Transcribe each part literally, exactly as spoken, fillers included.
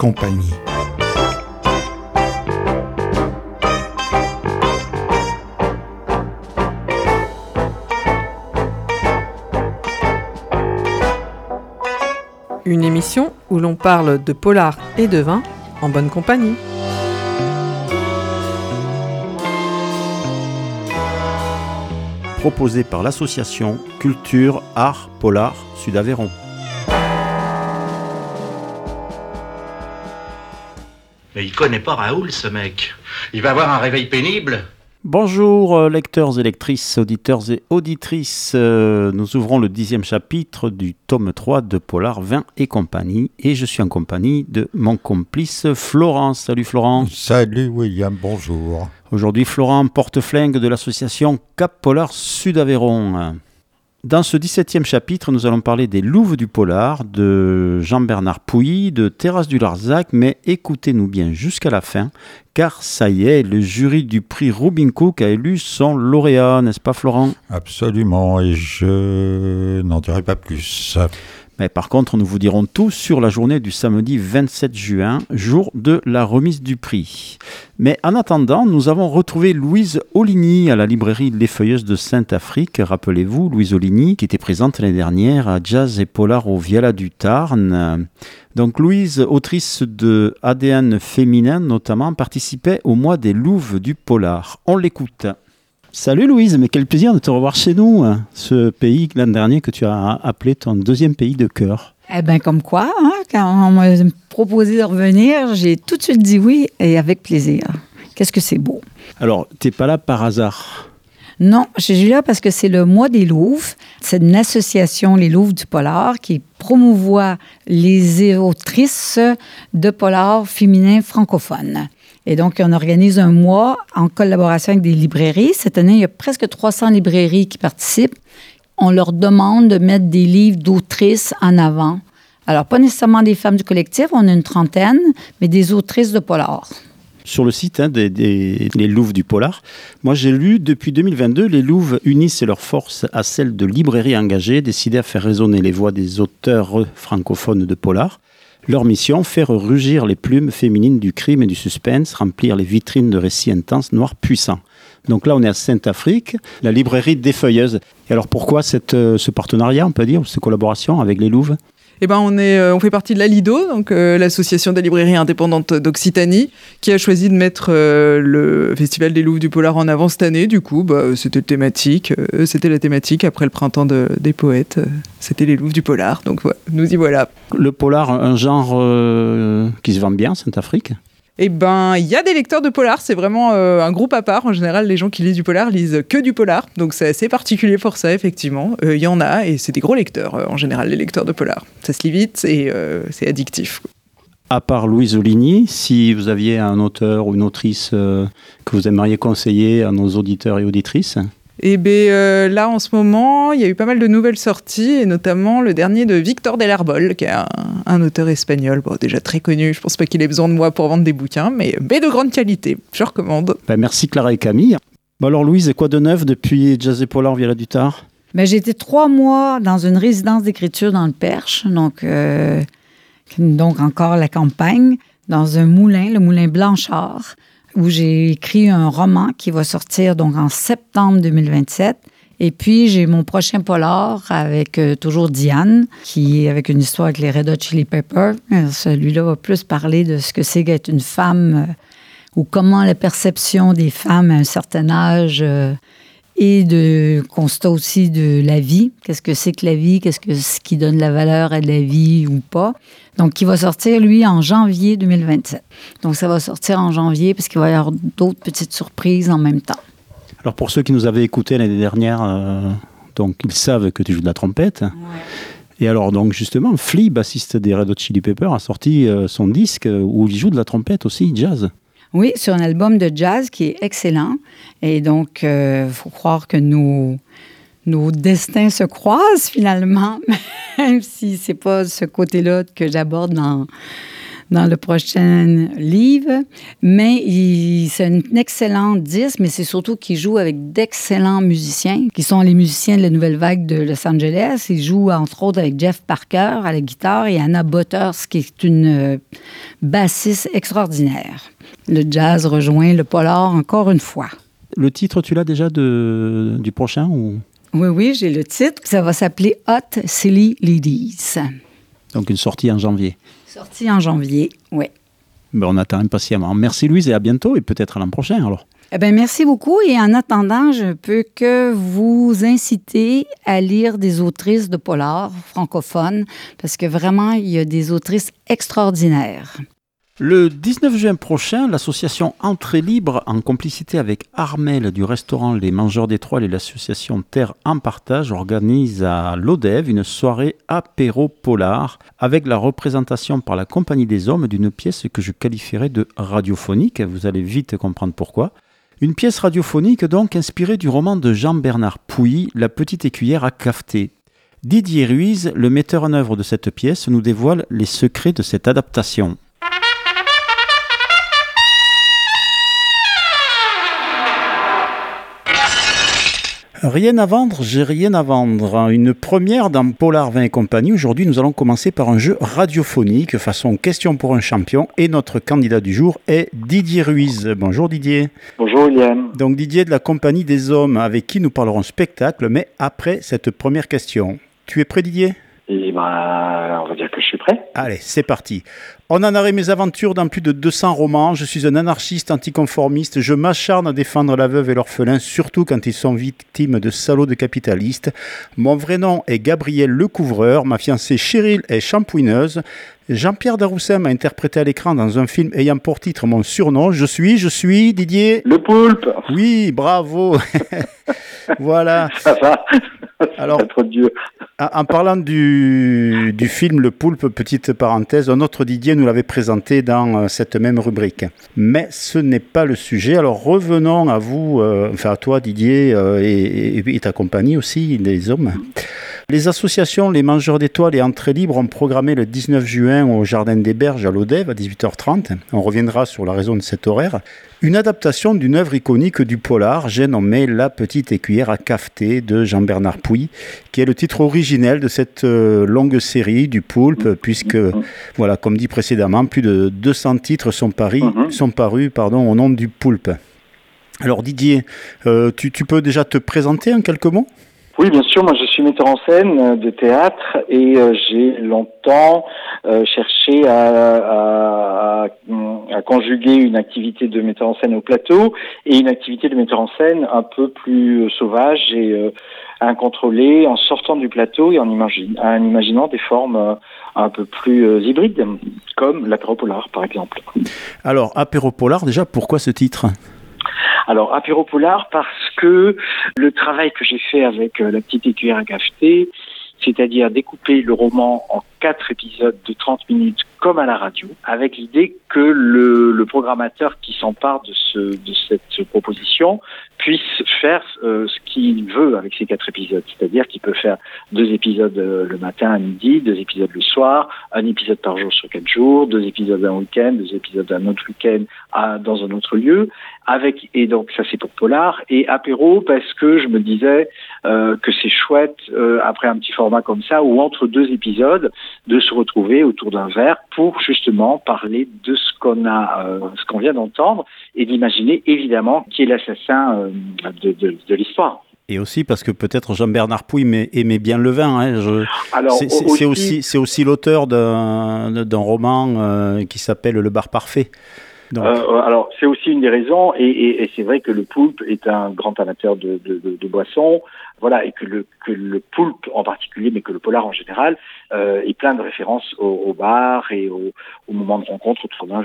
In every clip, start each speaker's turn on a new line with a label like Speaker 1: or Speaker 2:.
Speaker 1: compagnie.
Speaker 2: Une émission où l'on parle de polar et de vin en bonne compagnie.
Speaker 3: Proposé par l'association Culture Art Polar Sud-Aveyron.
Speaker 4: Mais il connaît pas Raoul, ce mec. Il va avoir un réveil pénible.
Speaker 3: Bonjour euh, lecteurs et lectrices, auditeurs et auditrices. Euh, nous ouvrons le dixième chapitre du tome trois de Polar, Vin et compagnie. Et je suis en compagnie de mon complice Florent. Salut Florent.
Speaker 5: Salut William, bonjour.
Speaker 3: Aujourd'hui, Florent, porte-flingue de l'association Cap Polar Sud-Aveyron. Dans ce dix-septième chapitre, nous allons parler des louves du polar, de Jean-Bernard Pouilly, de Thérèse du Larzac, mais écoutez-nous bien jusqu'à la fin, car ça y est, le jury du prix Robin Cook a élu son lauréat, n'est-ce pas Florent ?
Speaker 5: Absolument, et je n'en dirai pas plus.
Speaker 3: Mais par contre, nous vous dirons tout sur la journée du samedi vingt-sept juin, jour de la remise du prix. Mais en attendant, nous avons retrouvé Louise Oligny à la librairie Les Feuilleuses de Saint-Afrique. Rappelez-vous, Louise Oligny, qui était présente l'année dernière à Jazz et Polar au Viala du Tarn. Donc Louise, autrice de A D N féminin notamment, participait au mois des louves du polar. On l'écoute. Salut Louise, mais quel plaisir de te revoir chez nous, hein, ce pays l'an dernier que tu as appelé ton deuxième pays de cœur.
Speaker 6: Eh bien, comme quoi, hein, quand on m'a proposé de revenir, j'ai tout de suite dit oui et avec plaisir. Qu'est-ce que c'est beau.
Speaker 3: Alors, t'es pas là par hasard ?
Speaker 6: Non, je suis là parce que c'est le mois des louves. C'est une association, les Louves du Polar, qui promouvoit les autrices de polar féminin francophones. Et donc, on organise un mois en collaboration avec des librairies. Cette année, il y a presque trois cents librairies qui participent. On leur demande de mettre des livres d'autrices en avant. Alors, pas nécessairement des femmes du collectif, on a une trentaine, mais des autrices de polar.
Speaker 3: Sur le site hein, des, des les Louves du Polar, moi j'ai lu depuis deux mille vingt-deux, les Louves unissent leurs forces à celles de librairies engagées, décidées à faire résonner les voix des auteurs francophones de polar. Leur mission, faire rugir les plumes féminines du crime et du suspense, remplir les vitrines de récits intenses, noirs, puissants. Donc là, on est à Saint-Afrique, la librairie des Feuilleuses. Et alors pourquoi cette, euh, ce partenariat, on peut dire, cette collaboration avec les Louves ?
Speaker 2: Eh ben, on, est, euh, on fait partie de l'A L I D O, donc euh, l'association des librairies indépendantes d'Occitanie, qui a choisi de mettre euh, le Festival des Louves du Polar en avant cette année. Du coup, bah, c'était thématique, euh, c'était la thématique après le printemps de, des poètes. Euh, c'était les Louves du Polar, donc ouais, nous y voilà.
Speaker 3: Le polar, un genre euh, qui se vend bien, Saint-Afrique ?
Speaker 2: Eh ben, il y a des lecteurs de polar, c'est vraiment euh, un groupe à part. En général, les gens qui lisent du polar lisent que du polar, donc c'est assez particulier pour ça, effectivement. Il euh, y en a, et c'est des gros lecteurs, euh, en général, les lecteurs de polar. Ça se lit vite et euh, c'est addictif.
Speaker 3: À part Louise Oligny, si vous aviez un auteur ou une autrice euh, que vous aimeriez conseiller à nos auditeurs et auditrices ?
Speaker 2: Eh bien, euh, là, en ce moment, il y a eu pas mal de nouvelles sorties, et notamment le dernier de Victor del Arbol, qui est un, un auteur espagnol, bon, déjà très connu. Je pense pas qu'il ait besoin de moi pour vendre des bouquins, mais, mais de grande qualité. Je recommande.
Speaker 3: Ben, merci Clara et Camille. Bon alors Louise, quoi de neuf depuis Jazz et Polar Viala du Tarn ?
Speaker 6: Ben, j'ai été trois mois dans une résidence d'écriture dans le Perche, donc, euh, donc encore la campagne, dans un moulin, le moulin Blanchard, où j'ai écrit un roman qui va sortir donc en septembre deux mille vingt-sept. Et puis, j'ai mon prochain polar avec euh, toujours Diane, qui est avec une histoire avec les Red Hot Chili Peppers. Celui-là va plus parler de ce que c'est qu'être une femme euh, ou comment la perception des femmes à un certain âge euh, et de constat aussi de la vie. Qu'est-ce que c'est que la vie? Qu'est-ce que ce qui donne la valeur à la vie ou pas? Donc, qui va sortir, lui, en janvier deux mille vingt-sept. Donc, ça va sortir en janvier parce qu'il va y avoir d'autres petites surprises en même temps.
Speaker 3: Alors, pour ceux qui nous avaient écoutés l'année dernière, euh, donc, ils savent que tu joues de la trompette. Ouais. Et alors, donc, justement, Flea, bassiste des Red Hot Chili Peppers, a sorti euh, son disque où il joue de la trompette aussi, jazz.
Speaker 6: Oui, sur un album de jazz qui est excellent. Et donc, il euh, faut croire que nos... Nos destins se croisent finalement, même si c'est pas ce côté-là que j'aborde dans, dans le prochain livre. Mais il, c'est un excellent disque, mais c'est surtout qu'il joue avec d'excellents musiciens, qui sont les musiciens de la Nouvelle Vague de Los Angeles. Il joue entre autres avec Jeff Parker à la guitare et Anna Butters, qui est une euh, bassiste extraordinaire. Le jazz rejoint le polar encore une fois.
Speaker 3: Le titre, tu l'as déjà de, du prochain ou...
Speaker 6: Oui, oui, j'ai le titre. Ça va s'appeler Hot Silly Ladies.
Speaker 3: Donc une sortie en janvier.
Speaker 6: Sortie en janvier, oui.
Speaker 3: Ben, on attend impatiemment. Merci Louise et à bientôt et peut-être à l'an prochain alors.
Speaker 6: Eh bien, merci beaucoup. Et en attendant, je peux que vous inciter à lire des autrices de polar francophones parce que vraiment, il y a des autrices extraordinaires.
Speaker 3: Le dix-neuf juin prochain, l'association Entrée Libre, en complicité avec Armel du restaurant Les Mangeurs d'Étoiles et l'association Terre en Partage, organise à l'Odève une soirée apéro polar avec la représentation par la Compagnie des Hommes d'une pièce que je qualifierais de radiophonique. Vous allez vite comprendre pourquoi. Une pièce radiophonique donc inspirée du roman de Jean-Bernard Pouilly, La petite écuyère à cafeter. Didier Ruiz, le metteur en œuvre de cette pièce, nous dévoile les secrets de cette adaptation. Rien à vendre, j'ai rien à vendre. Une première dans Polar Vin et compagnie. Aujourd'hui, nous allons commencer par un jeu radiophonique façon question pour un champion. Et notre candidat du jour est Didier Ruiz. Bonjour Didier.
Speaker 1: Bonjour William.
Speaker 3: Donc Didier de la Compagnie des Hommes, avec qui nous parlerons spectacle, mais après cette première question. Tu es prêt Didier ?
Speaker 1: Et ben, on va dire que je suis prêt.
Speaker 3: Allez, c'est parti. On en arrête mes aventures dans plus de deux cents romans. Je suis un anarchiste anticonformiste. Je m'acharne à défendre la veuve et l'orphelin, surtout quand ils sont victimes de salauds de capitalistes. Mon vrai nom est Gabriel Lecouvreur. Ma fiancée Cheryl est shampouineuse. Jean-Pierre Daroussin m'a interprété à l'écran dans un film ayant pour titre mon surnom. Je suis, je suis Didier...
Speaker 1: Le Poulpe.
Speaker 3: Oui, bravo. Voilà.
Speaker 1: Ça va.
Speaker 3: Alors,
Speaker 1: pas trop dur.
Speaker 3: En parlant du, du film Le Poulpe, petite parenthèse, un autre Didier nous l'avait présenté dans cette même rubrique. Mais ce n'est pas le sujet. Alors revenons à vous, euh, enfin à toi Didier euh, et, et, et ta compagnie aussi, les hommes. Les associations Les Mangeurs d'Étoiles et Entrée Libre ont programmé le dix-neuf juin au Jardin des Berges à l'Odève à dix-huit heures trente. On reviendra sur la raison de cet horaire. Une adaptation d'une œuvre iconique du polar, j'ai nommé La petite écuyère à cafeter de Jean-Bernard Pouilly, qui est le titre originel de cette euh, longue série du Poulpe, puisque, voilà, comme dit précédemment, plus de deux cents titres sont, paris, sont parus pardon, au nom du Poulpe. Alors Didier, euh, tu, tu peux déjà te présenter en quelques mots ?
Speaker 1: Oui, bien sûr. Moi, je suis metteur en scène de théâtre et euh, j'ai longtemps euh, cherché à, à, à, à conjuguer une activité de metteur en scène au plateau et une activité de metteur en scène un peu plus sauvage et euh, incontrôlée en sortant du plateau et en, imagine, en imaginant des formes euh, un peu plus euh, hybrides, comme l'apéro polar, par exemple.
Speaker 3: Alors, apéro polar, déjà, pourquoi ce titre ?
Speaker 1: Alors, apéro polar parce que le travail que j'ai fait avec euh, La petite écuyère à cafeter, c'est-à-dire découper le roman en quatre épisodes de trente minutes comme à la radio, avec l'idée que le, le programmateur qui s'empare de, ce, de cette proposition puisse faire euh, ce qu'il veut avec ces quatre épisodes. C'est-à-dire qu'il peut faire deux épisodes euh, le matin à midi, deux épisodes le soir, un épisode par jour sur quatre jours, deux épisodes un week-end, deux épisodes un autre week-end à, dans un autre lieu. Avec, et donc ça c'est pour Polar. Et apéro parce que je me disais euh, que c'est chouette, euh, après un petit format comme ça, ou entre deux épisodes, de se retrouver autour d'un verre pour justement parler de ce qu'on a, euh, ce qu'on vient d'entendre et d'imaginer évidemment qui est l'assassin euh, de, de, de l'histoire.
Speaker 3: Et aussi parce que peut-être Jean-Bernard Pouilly aimait bien le vin. Hein. Je...
Speaker 1: Alors,
Speaker 3: c'est, c'est,
Speaker 1: aussi...
Speaker 3: c'est, aussi, c'est aussi l'auteur d'un, d'un roman euh, qui s'appelle Le Bar Parfait. Donc...
Speaker 1: Euh, alors, c'est aussi une des raisons, et, et, et c'est vrai que le Poulpe est un grand amateur de, de, de, de boissons, voilà, et que le, que le Poulpe en particulier, mais que le polar en général, euh, est plein de références au, au bar et au, au moment de rencontre autour d'un verre.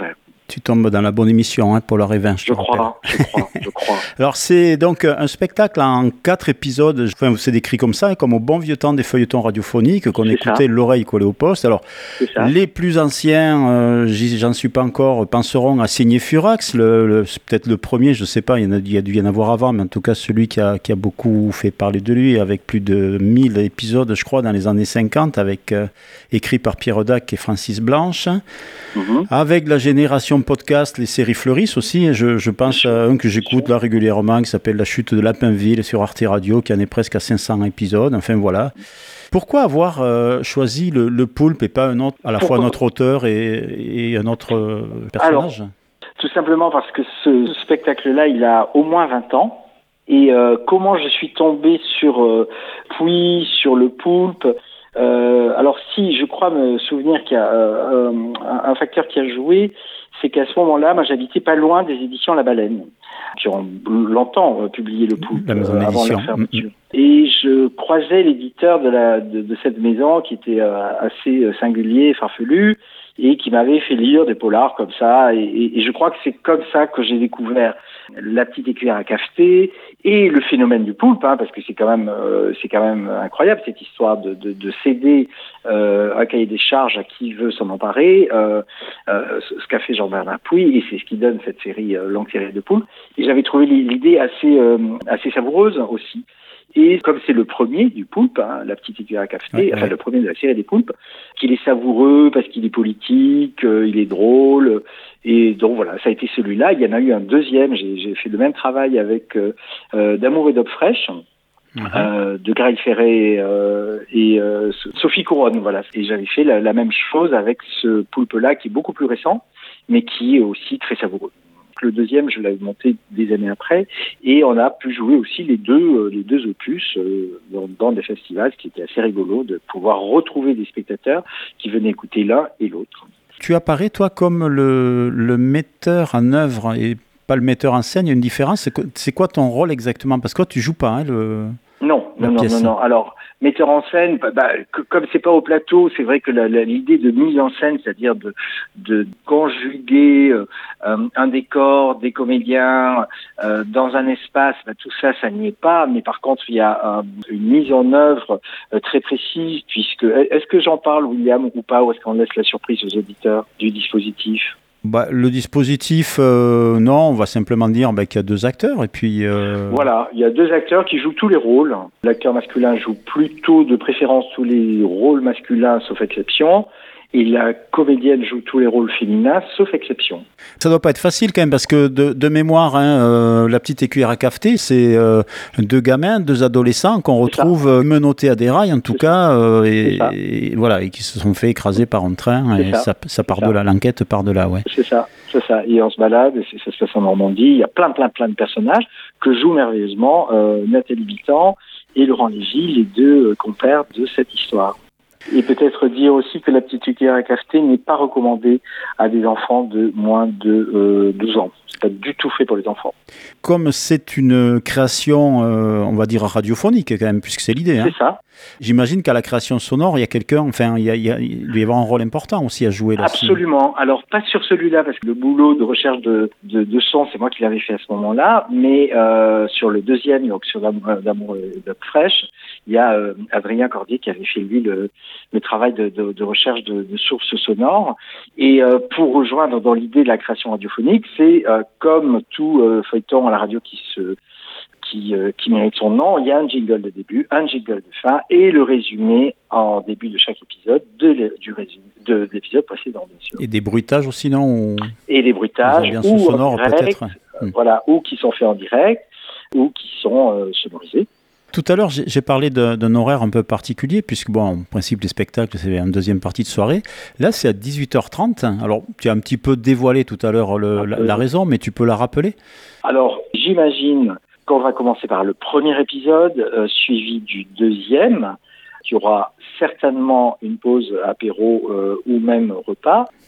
Speaker 3: Tu tombes dans la bonne émission, hein, Paul Arévin, je te
Speaker 1: Je
Speaker 3: rappelle.
Speaker 1: crois, je crois, je crois.
Speaker 3: Alors, c'est donc un spectacle en quatre épisodes. Enfin, c'est décrit comme ça, comme au bon vieux temps des feuilletons radiophoniques qu'on
Speaker 1: C'est
Speaker 3: écoutait
Speaker 1: ça.
Speaker 3: l'oreille collée au poste. Alors,
Speaker 1: C'est ça.
Speaker 3: les plus anciens, euh, j'y- j'en suis pas encore, penseront à Signé Furax, le, le- c'est peut-être le premier, je sais pas, il y, en a, il y a dû y en avoir avant, mais en tout cas celui qui a, qui a beaucoup fait parler de lui, avec plus de mille épisodes, je crois, dans les années cinquante, avec, euh, écrit par Pierre Dac et Francis Blanche.
Speaker 1: Mhm.
Speaker 3: Avec la génération podcast, les séries fleurissent aussi. Je, je pense à un que j'écoute là régulièrement qui s'appelle La chute de Lapinville sur Arte Radio, qui en est presque à cinq cents épisodes. Enfin voilà. Pourquoi avoir euh, choisi le, le Poulpe et pas un autre, à la
Speaker 1: Pourquoi
Speaker 3: fois un autre auteur et, et un autre euh, personnage?
Speaker 1: Alors, tout simplement parce que ce spectacle-là, il a au moins vingt ans. Et euh, comment je suis tombé sur euh, Puy, sur le Poulpe. Euh, alors si, je crois me souvenir qu'il y a euh, un, un facteur qui a joué, c'est qu'à ce moment-là, moi j'habitais pas loin des éditions La Baleine, qui ont longtemps euh, publié le Poulpe
Speaker 3: La maison
Speaker 1: euh, avant
Speaker 3: d'édition.
Speaker 1: leur fermeture. Mm-hmm. Et je croisais l'éditeur de, la, de, de cette maison qui était euh, assez singulier, farfelu, et qui m'avait fait lire des polars comme ça. Et, et, et je crois que c'est comme ça que j'ai découvert La petite écuyère à cafeté et le phénomène du Poulpe, hein, parce que c'est quand même, euh, c'est quand même incroyable cette histoire de, de, de céder euh, un cahier des charges à qui veut s'en emparer, euh, euh, ce qu'a fait Jean-Bernard Puy, et c'est ce qui donne cette série euh, longue série de Poulpe. Et j'avais trouvé l'idée assez, euh, assez savoureuse aussi. Et comme c'est le premier du Poulpe, hein, La petite écuyère à café,
Speaker 3: ouais,
Speaker 1: enfin
Speaker 3: ouais.
Speaker 1: le premier de la série des Poulpes, qu'il est savoureux parce qu'il est politique, euh, il est drôle, et donc voilà, ça a été celui-là. Il y en a eu un deuxième, j'ai, j'ai fait le même travail avec euh, euh, D'Amour et d'Aube fraîche, mmh. euh, de Graille Ferré euh, et euh, Sophie Couronne, voilà. Et j'avais fait la, la même chose avec ce Poulpe-là qui est beaucoup plus récent, mais qui est aussi très savoureux. Le deuxième, je l'avais monté des années après, et on a pu jouer aussi les deux, euh, les deux opus euh, dans, dans des festivals, ce qui était assez rigolo de pouvoir retrouver des spectateurs qui venaient écouter l'un et l'autre.
Speaker 3: Tu apparais, toi, comme le, le metteur en œuvre et pas le metteur en scène. Il y a une différence. C'est quoi, c'est quoi ton rôle exactement? Parce que toi, tu joues pas, hein, le...
Speaker 1: Non, non, non, non, non. Alors, metteur en scène, bah, bah, que, comme c'est pas au plateau, c'est vrai que la, la, l'idée de mise en scène, c'est-à-dire de, de conjuguer euh, un décor, des comédiens euh, dans un espace, bah, tout ça, ça n'y est pas. Mais par contre, il y a euh, une mise en œuvre euh, très précise, puisque est-ce que j'en parle, William, ou pas, ou est-ce qu'on laisse la surprise aux auditeurs du dispositif?
Speaker 3: Bah, le dispositif, euh, non, on va simplement dire bah, qu'il y a deux acteurs et puis... Euh...
Speaker 1: Voilà, il y a deux acteurs qui jouent tous les rôles. L'acteur masculin joue plutôt de préférence tous les rôles masculins, sauf exception. Et la comédienne joue tous les rôles féminins, sauf exception.
Speaker 3: Ça doit pas être facile quand même, parce que de, de mémoire, hein, euh, La petite écuyère à cafeté, c'est euh, deux gamins, deux adolescents qu'on retrouve euh, menottés à des rails, en tout c'est cas, euh, et, et, voilà, et qui se sont fait écraser par un train, c'est et ça, ça, ça part de là, l'enquête part de là, ouais.
Speaker 1: C'est ça, c'est ça. Et on se balade, et ça se passe en Normandie, il y a plein, plein, plein de personnages que jouent merveilleusement euh, Nathalie Bittan et Laurent Lévy, les deux euh, compères de cette histoire. Et peut-être dire aussi que La petite écuyère à cafeté n'est pas recommandée à des enfants de moins de euh, douze ans. C'est pas du tout fait pour les enfants.
Speaker 3: Comme c'est une création, euh, on va dire radiophonique quand même, puisque c'est l'idée. Hein.
Speaker 1: C'est ça.
Speaker 3: J'imagine qu'à la création sonore, il y a quelqu'un, enfin, il, y a, il, y a, il doit y avoir un rôle important aussi à jouer là-dessus.
Speaker 1: Absolument. Alors, pas sur celui-là, parce que le boulot de recherche de, de, de son, c'est moi qui l'avais fait à ce moment-là, mais euh, sur le deuxième, donc sur D'Amour et d'Aube fraîche, il y a euh, Adrien Cordier qui avait fait, lui, le, le travail de, de, de recherche de, de sources sonores. Et euh, pour rejoindre dans l'idée de la création radiophonique, c'est euh, comme tout euh, feuilleton à la radio qui se... Qui, euh, qui mérite son nom, il y a un jingle de début, un jingle de fin et le résumé en début de chaque épisode de, du résumé, de, de l'épisode précédent, bien sûr.
Speaker 3: Et des bruitages aussi, non ou...
Speaker 1: Et les bruitages, ou
Speaker 3: sonores,
Speaker 1: en direct,
Speaker 3: peut-être.
Speaker 1: Euh, voilà, ou qui sont faits en direct, ou qui sont euh, sonorisés.
Speaker 3: Tout à l'heure, j'ai, j'ai parlé de, d'un horaire un peu particulier, puisque, bon, en principe, les spectacles, c'est une deuxième partie de soirée. Là, c'est à dix-huit heures trente. Alors, tu as un petit peu dévoilé tout à l'heure le, la, la raison, mais tu peux la rappeler?
Speaker 1: Alors, j'imagine qu'on va commencer par le premier épisode, euh, suivi du deuxième. Il y aura certainement une pause apéro euh, ou même repas.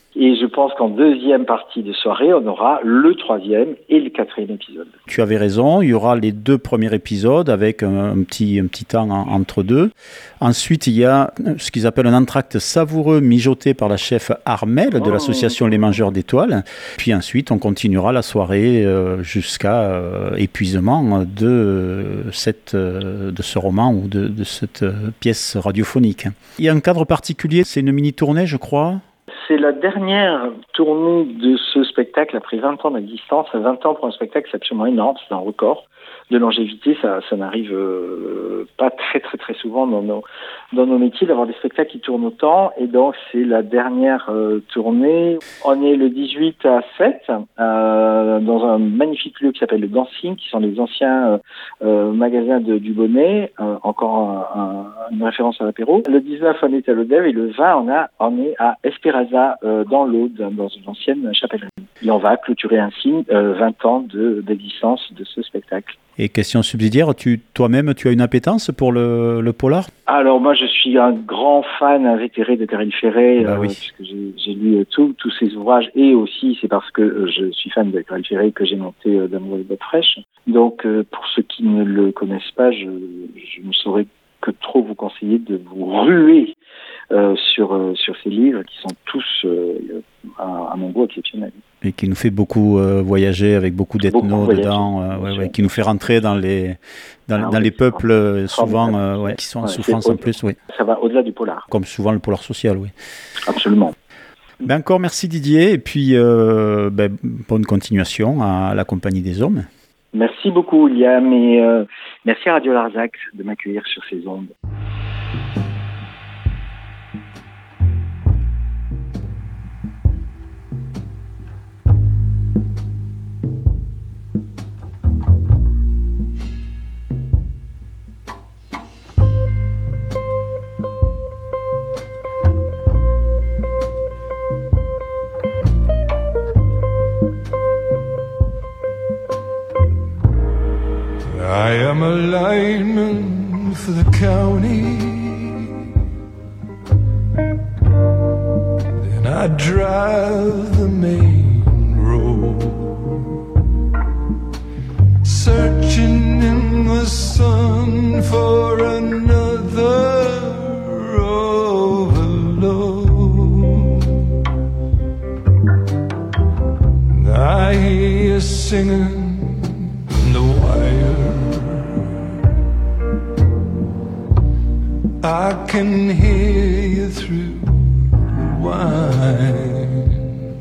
Speaker 1: Et je pense qu'en deuxième partie de soirée, on aura le troisième et le quatrième épisode.
Speaker 3: Tu avais raison, il y aura les deux premiers épisodes avec un, un, petit, un petit temps en, entre deux. Ensuite, il y a ce qu'ils appellent un entracte savoureux mijoté par la chef Armelle de oh. l'association Les Mangeurs d'Étoiles. Puis ensuite, on continuera la soirée euh, jusqu'à euh, épuisement de, cette, euh, de ce roman ou de, de cette euh, pièce radiophonique. Il y a un cadre particulier, c'est une mini-tournée, je crois.
Speaker 1: C'est la dernière tournée de ce spectacle après vingt ans d'existence. vingt ans pour un spectacle, c'est absolument énorme, c'est un record de longévité. Ça, ça n'arrive euh, pas très très très souvent dans nos, dans nos métiers d'avoir des spectacles qui tournent autant. Et donc c'est la dernière euh, tournée. On est le dix-huit à sept euh, dans un magnifique lieu qui s'appelle le Dancing, qui sont les anciens euh, magasins de Dubonnet, euh, encore un, un, une référence à l'apéro. Le dix-neuf on est à l'Odève et le vingt on, a, on est à Espéraza euh, dans l'Aude, dans une ancienne chapellerie. Et on va clôturer ainsi euh, vingt ans de, d'existence de ce spectacle.
Speaker 3: Et question subsidiaire, tu, toi-même, tu as une appétence pour le, le polar ?
Speaker 1: Alors moi, je suis un grand fan invétéré de Caril Ferret,
Speaker 3: bah,
Speaker 1: euh,
Speaker 3: oui.
Speaker 1: puisque j'ai, j'ai lu tout, tous ses ouvrages, et aussi c'est parce que euh, je suis fan de Caril Ferret que j'ai monté euh, D'amour et bottes fraîches. Donc euh, pour ceux qui ne le connaissent pas, je, je ne saurais que trop vous conseiller de vous ruer euh, sur euh, sur ces livres qui sont tous euh, à, à mon goût exceptionnels.
Speaker 3: Et qui nous fait beaucoup euh, voyager avec beaucoup d'ethno beaucoup dedans, euh, ouais, ouais, qui nous fait rentrer dans les dans, ah, dans oui, les peuples euh, souvent euh, ouais, qui sont en ouais, souffrance en plus. Oui.
Speaker 1: Ça va au-delà du polar.
Speaker 3: Comme souvent le polar social, oui.
Speaker 1: Absolument.
Speaker 3: Ben encore merci Didier et puis euh, ben, bonne continuation à la Compagnie des Hommes.
Speaker 1: Merci beaucoup William et euh, merci à Radio Larzac de m'accueillir sur ces ondes.
Speaker 7: I am a lineman for the county. Then I drive the main road, searching in the sun for another overload. I hear you singing I can hear you through the wine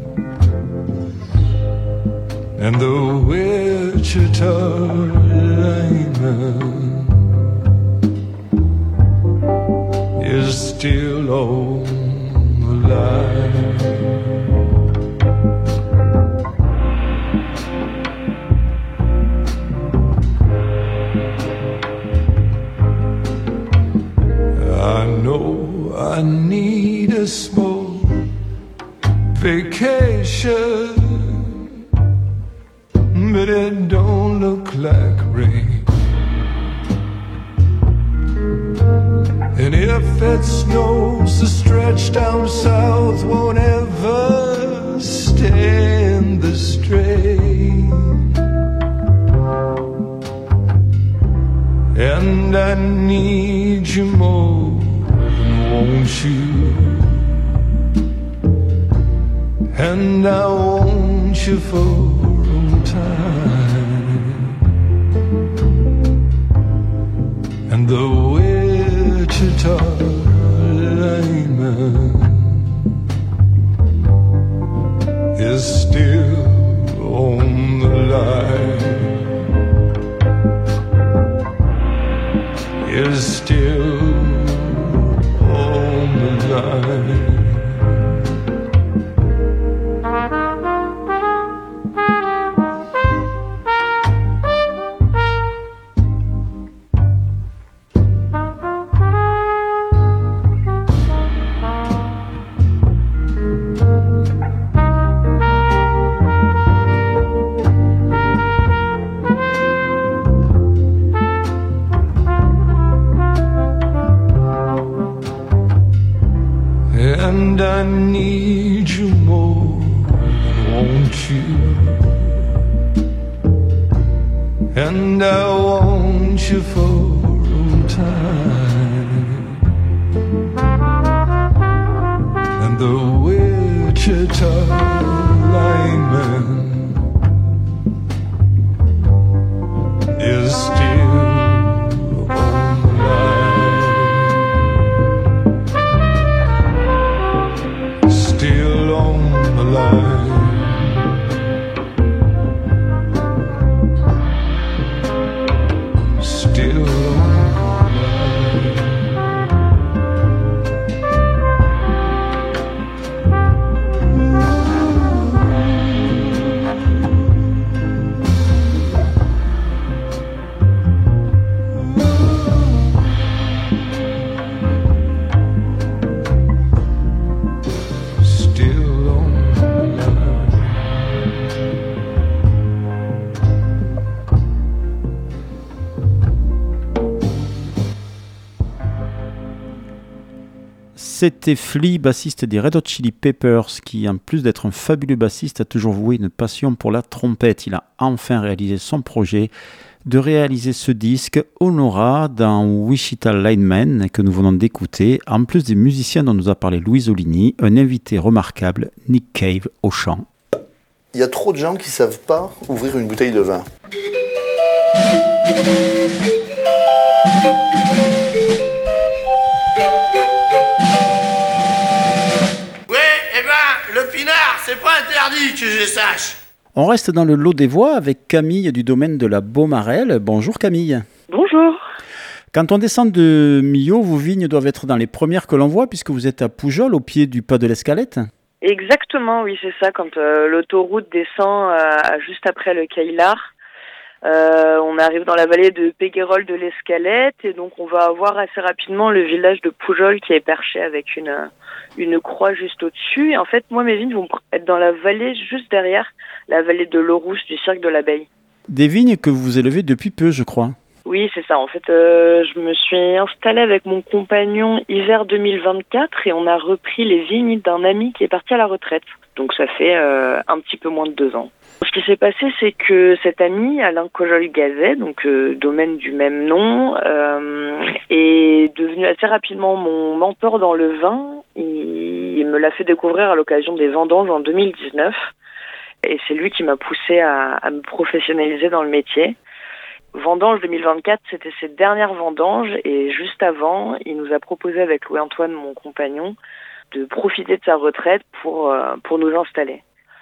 Speaker 7: and the Wichita lineman is still on the line. I know I need a small vacation, but it don't look like rain. And if it snows, the stretch down south won't ever stand the strain. And I need you more than want you, and I want you for all time. And the Wichita lineman is still on the line. Is still on the line. and I want you for all time. And the Wichita lineman is still on the line, still on the line.
Speaker 3: C'était Flea, bassiste des Red Hot Chili Peppers, qui, en plus d'être un fabuleux bassiste, a toujours voué une passion pour la trompette. Il a enfin réalisé son projet de réaliser ce disque Honora dans Wichita Lineman que nous venons d'écouter, en plus des musiciens dont nous a parlé Louise Oligny, un invité remarquable, Nick Cave, au chant.
Speaker 8: Il y a trop de gens qui ne savent pas ouvrir une bouteille de vin.
Speaker 9: C'est pas interdit que je sache.
Speaker 3: On reste dans le lot des voix avec Camille du domaine de la Beaumarelle. Bonjour Camille.
Speaker 10: Bonjour.
Speaker 3: Quand on descend de Millau, vos vignes doivent être dans les premières que l'on voit puisque vous êtes à Poujols, au pied du pas de l'Escalette.
Speaker 10: Exactement, oui, c'est ça. Quand euh, l'autoroute descend euh, juste après le Caillard, euh, on arrive dans la vallée de Péguerolles de l'Escalette et donc on va avoir assez rapidement le village de Poujols qui est perché avec une... une croix juste au-dessus. Et en fait, moi, mes vignes vont être dans la vallée juste derrière, la vallée de l'Eau-Rousse, du cirque de l'Abeille.
Speaker 3: Des vignes que vous élevez depuis peu, je crois.
Speaker 10: Oui, c'est ça. En fait, euh, je me suis installée avec mon compagnon hiver deux mille vingt-quatre et on a repris les vignes d'un ami qui est parti à la retraite. Donc ça fait euh, un petit peu moins de deux ans. Ce qui s'est passé, c'est que cet ami, Alain Cojol-Gazet, donc euh, domaine du même nom, euh, est devenu assez rapidement mon mentor dans le vin. Il, il me l'a fait découvrir à l'occasion des vendanges en deux mille dix-neuf. Et c'est lui qui m'a poussé à, à me professionnaliser dans le métier. Vendange deux mille vingt-quatre, c'était ses dernières vendanges. Et juste avant, il nous a proposé avec Louis-Antoine, mon compagnon, de profiter de sa retraite pour, euh, pour nous installer.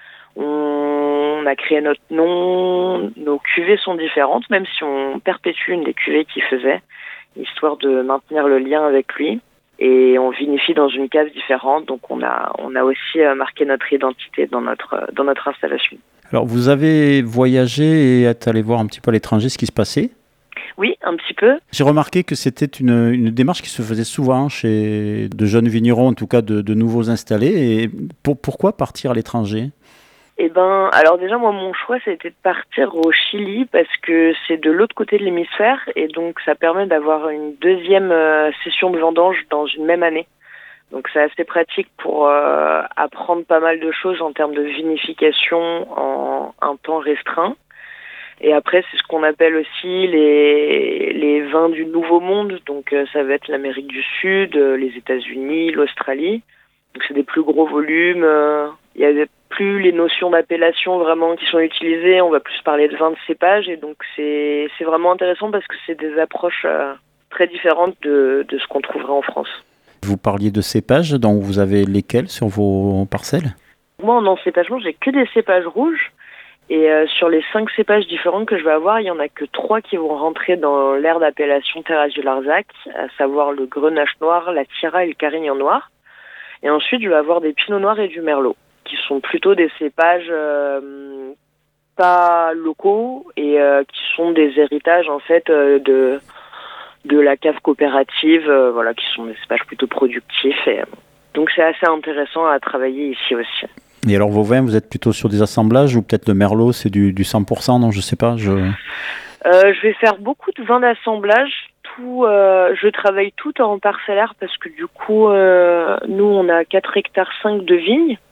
Speaker 10: On a créé notre nom, nos cuvées sont différentes, même si on perpétue une des cuvées qu'il faisait, histoire de maintenir le lien avec lui. Et on vinifie dans une cave différente, donc on a, on a aussi marqué notre identité dans notre, dans notre installation.
Speaker 3: Alors vous avez voyagé et êtes allé voir un petit peu à l'étranger ce qui se passait ?
Speaker 10: Oui, un petit peu.
Speaker 3: J'ai remarqué que c'était une, une démarche qui se faisait souvent chez de jeunes vignerons, en tout cas de, de nouveaux installés. Et pour, pourquoi partir à l'étranger ?
Speaker 10: Eh ben, alors déjà, moi, mon choix, c'était de partir au Chili parce que c'est de l'autre côté de l'hémisphère et donc ça permet d'avoir une deuxième euh, session de vendange dans une même année. Donc c'est assez pratique pour euh, apprendre pas mal de choses en termes de vinification en un temps restreint. Et après, c'est ce qu'on appelle aussi les, les vins du Nouveau Monde. Donc euh, ça va être l'Amérique du Sud, euh, les États-Unis, l'Australie. Donc c'est des plus gros volumes. Euh, il y a des plus les notions d'appellation vraiment qui sont utilisées, on va plus parler de vin de cépage et donc c'est c'est vraiment intéressant parce que c'est des approches euh, très différentes de, de ce qu'on trouverait en France.
Speaker 3: Vous parliez de cépages, donc vous avez lesquels sur vos parcelles ?
Speaker 10: Moi en encépagement, j'ai que des cépages rouges et euh, sur les cinq cépages différents que je vais avoir, il y en a que trois qui vont rentrer dans l'aire d'appellation Terrasse du Larzac, à savoir le Grenache noir, la Tira et le Carignan noir. Et ensuite, je vais avoir des Pinots noirs et du Merlot, qui sont plutôt des cépages euh, pas locaux et euh, qui sont des héritages en fait euh, de de la cave coopérative, euh, voilà, qui sont des cépages plutôt productifs. Et, euh, donc c'est assez intéressant à travailler ici aussi.
Speaker 3: Et alors vos vins, vous êtes plutôt sur des assemblages ou peut-être le Merlot, c'est du, du cent pour cent, non, je sais pas. Je...
Speaker 10: Euh, je vais faire beaucoup de vins d'assemblage. Tout, euh, je travaille tout en parcellaire parce que du coup, euh, nous on a quatre hectares cinq de vignes.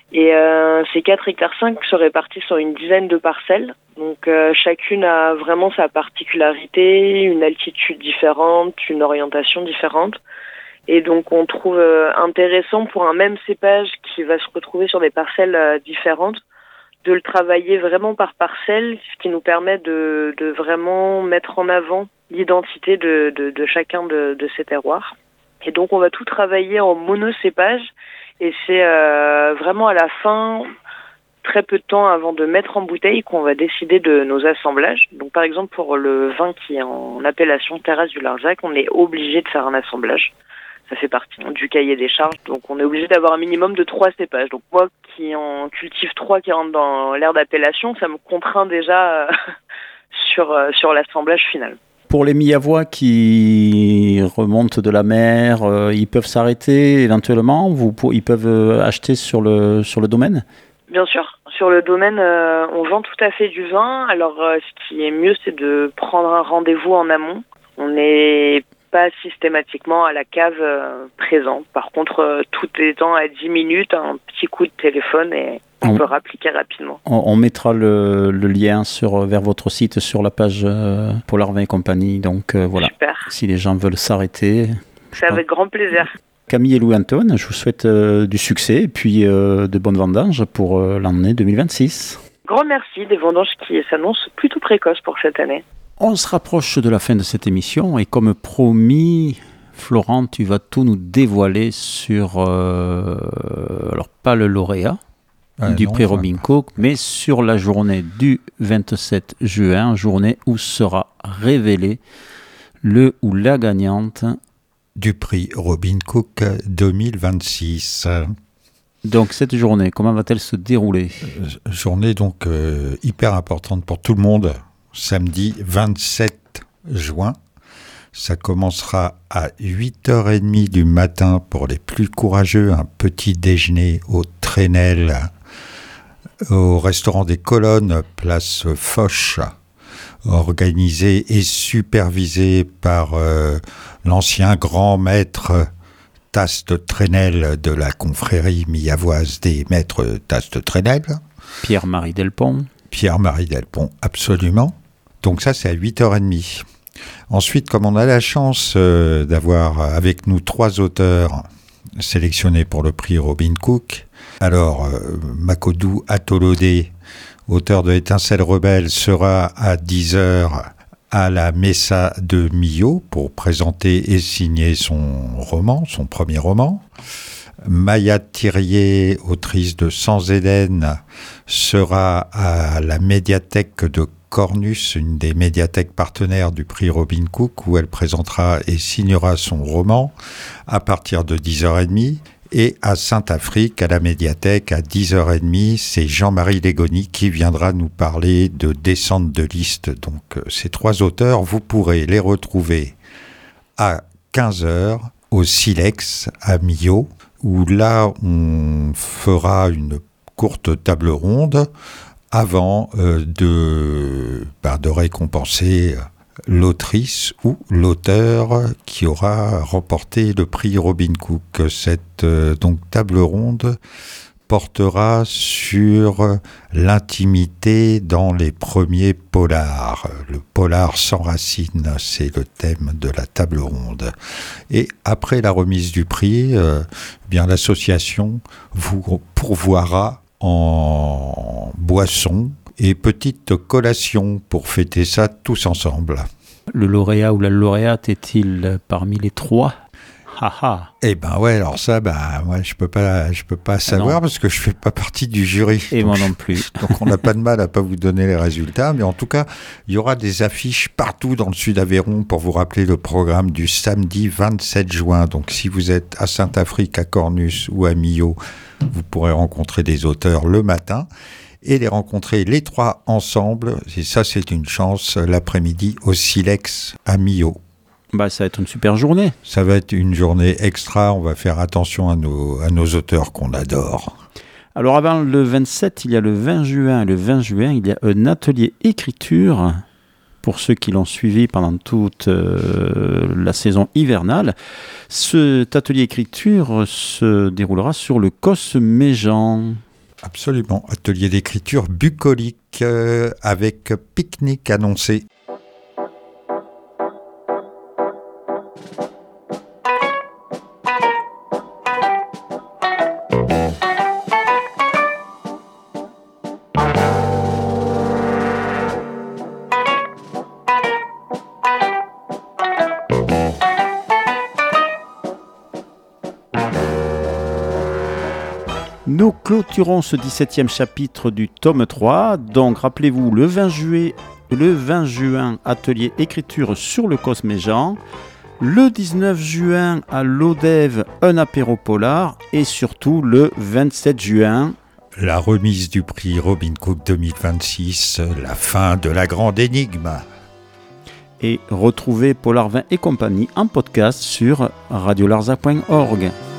Speaker 10: Et euh, ces quatre hectares cinq se répartissent sur une dizaine de parcelles. Donc euh, chacune a vraiment sa particularité, une altitude différente, une orientation différente. Et donc on trouve euh, intéressant pour un même cépage qui va se retrouver sur des parcelles euh, différentes, de le travailler vraiment par parcelle, ce qui nous permet de, de vraiment mettre en avant l'identité de, de, de chacun de, de ces terroirs. Et donc on va tout travailler en monocépage, et c'est euh, vraiment à la fin, très peu de temps avant de mettre en bouteille, qu'on va décider de nos assemblages. Donc par exemple pour le vin qui est en appellation Terrasse du Larzac, on est obligé de faire un assemblage. Ça fait partie du cahier des charges, donc on est obligé d'avoir un minimum de trois cépages. Donc moi qui en cultive trois qui rentrent dans l'aire d'appellation, ça me contraint déjà euh, sur, euh, sur l'assemblage final.
Speaker 3: Pour les Millavois qui remontent de la mer, euh, ils peuvent s'arrêter éventuellement, vous, ils peuvent acheter sur le, sur le domaine ?
Speaker 10: Bien sûr, sur le domaine, euh, on vend tout à fait du vin. Alors euh, ce qui est mieux, c'est de prendre un rendez-vous en amont. On n'est pas systématiquement à la cave euh, présent. Par contre, euh, tout étant à dix minutes, un petit coup de téléphone et on, on peut rappliquer rapidement.
Speaker 3: On, on mettra le, le lien sur, vers votre site sur la page euh, Polar Vin et compagnie. Donc euh, voilà,
Speaker 10: super.
Speaker 3: Si les gens veulent s'arrêter.
Speaker 10: C'est avec grand plaisir.
Speaker 3: Camille et Louis-Antoine, je vous souhaite euh, du succès et puis euh, de bonnes vendanges pour euh, l'année deux mille vingt-six.
Speaker 10: Grand merci, des vendanges qui s'annoncent plutôt précoces pour cette année.
Speaker 3: On se rapproche de la fin de cette émission et comme promis, Florent, tu vas tout nous dévoiler sur, euh, alors pas le lauréat ah, du non, prix Robin Cook, mais sur la journée du vingt-sept juin, journée où sera révélé le ou la gagnante
Speaker 5: du prix Robin Cook deux mille vingt-six.
Speaker 3: Donc cette journée, comment va-t-elle se dérouler ?
Speaker 5: euh, Journée donc euh, hyper importante pour tout le monde. Samedi vingt-sept juin, ça commencera à huit heures trente du matin pour les plus courageux, un petit déjeuner au Trenel, au restaurant des Colonnes, place Foch, organisé et supervisé par euh, l'ancien grand maître Taste Trenel de la confrérie millavoise des maîtres Taste Trenel.
Speaker 3: Pierre-Marie Delpont.
Speaker 5: Pierre-Marie Delpont, absolument. Donc ça, c'est à huit heures trente. Ensuite, comme on a la chance euh, d'avoir avec nous trois auteurs sélectionnés pour le prix Robin Cook, alors euh, Makodou Atolodé, auteur de Étincelle rebelle, sera à dix heures à la Messa de Millau pour présenter et signer son roman, son premier roman. Maya Thirier, autrice de Sans Éden, sera à la médiathèque de Cornus, une des médiathèques partenaires du prix Robin Cook, où elle présentera et signera son roman à partir de dix heures trente. Et à Saint-Afrique, à la médiathèque, à dix heures trente, c'est Jean-Marie Légoni qui viendra nous parler de Descente de liste. Donc ces trois auteurs, vous pourrez les retrouver à quinze heures au Silex à Millau, où là, on fera une courte table ronde avant euh, de, bah, de récompenser l'autrice ou l'auteur qui aura remporté le prix Robin Cook. Cette euh, donc, table ronde portera sur l'intimité dans les premiers polars. Le polar sans racines, c'est le thème de la table ronde. Et après la remise du prix, euh, bien l'association vous pourvoira en boisson et petite collation pour fêter ça tous ensemble.
Speaker 3: Le lauréat ou la lauréate est-il parmi les trois ? Haha.
Speaker 5: Eh ben ouais, alors ça, ben moi je peux pas, je peux pas savoir ah parce que je fais pas partie du jury.
Speaker 3: Et
Speaker 5: donc,
Speaker 3: moi non plus.
Speaker 5: Donc on n'a pas de mal à pas vous donner les résultats, mais en tout cas, il y aura des affiches partout dans le Sud Aveyron pour vous rappeler le programme du samedi vingt-sept juin. Donc si vous êtes à Saint-Afrique, à Cornus ou à Millau, vous pourrez rencontrer des auteurs le matin et les rencontrer les trois ensemble. Et ça, c'est une chance l'après-midi au Silex à Millau.
Speaker 3: Bah, ça va être une super journée.
Speaker 5: Ça va être une journée extra. On va faire attention à nos, à nos auteurs qu'on adore.
Speaker 3: Alors, avant le vingt-sept, il y a le vingt juin. Et le vingt juin, il y a un atelier écriture pour ceux qui l'ont suivi pendant toute euh, la saison hivernale. Cet atelier écriture se déroulera sur le Cosméjean.
Speaker 5: Absolument. Atelier d'écriture bucolique euh, avec pique-nique annoncé.
Speaker 3: Nous clôturons ce dix-septième chapitre du tome trois. Donc, rappelez-vous, le vingt juillet, le vingt juin, atelier écriture sur le Cosméjean. Le dix-neuf juin, à l'Odève, un apéro polar. Et surtout, le vingt-sept juin,
Speaker 5: la remise du prix Robin Cook deux mille vingt-six, la fin de la grande énigme.
Speaker 3: Et retrouvez Polar vingt et compagnie en podcast sur radiolarzac point org.